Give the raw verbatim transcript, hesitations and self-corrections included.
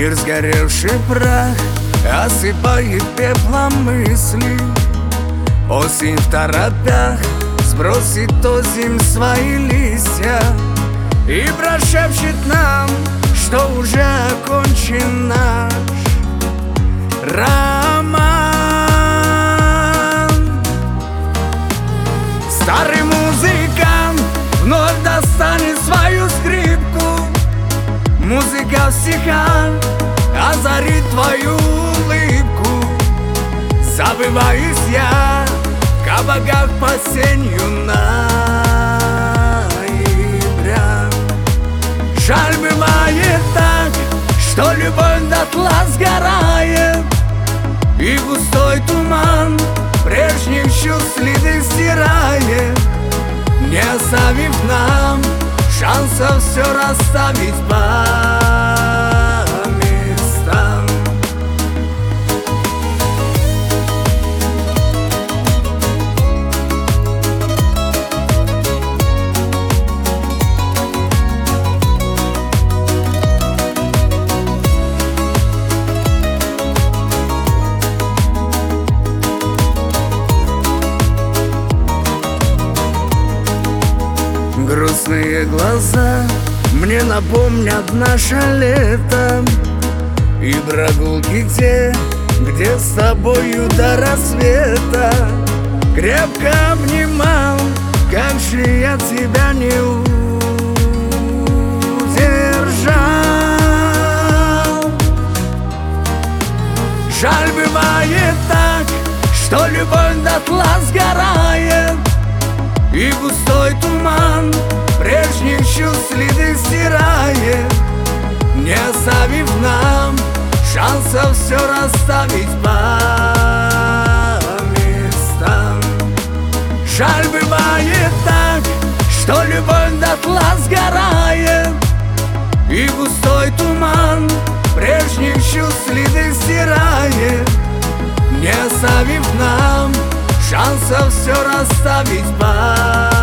Мир сгоревший прах осыпает пеплом мысли. Осень в торопях сбросит озимь свои листья и прошепчет нам, что уже окончен наш роман. Старый музыкант вновь достанет свою скрипку. Музыка в стихах озарит твою улыбку. Забываюсь я в кабаках под сенью ноября. Жаль, бывает так, что любовь дотла сгорает, и густой туман прежних чувств следы стирает, не оставив нам шансов все расставить по местам. Грустные глаза мне напомнят наше лето и прогулки те, где с тобою до рассвета. Крепко обнимал, как же я тебя не удержал. Жаль, бывает так, что любовь дотла сгорает, и густой туман прежних чувств следы стирает, не оставив нам шансов все расставить по местам. Жаль, бывает так, что любовь дотла сгорает, и густой туман прежних чувств следы стирает, не оставив нам шансов все расставить по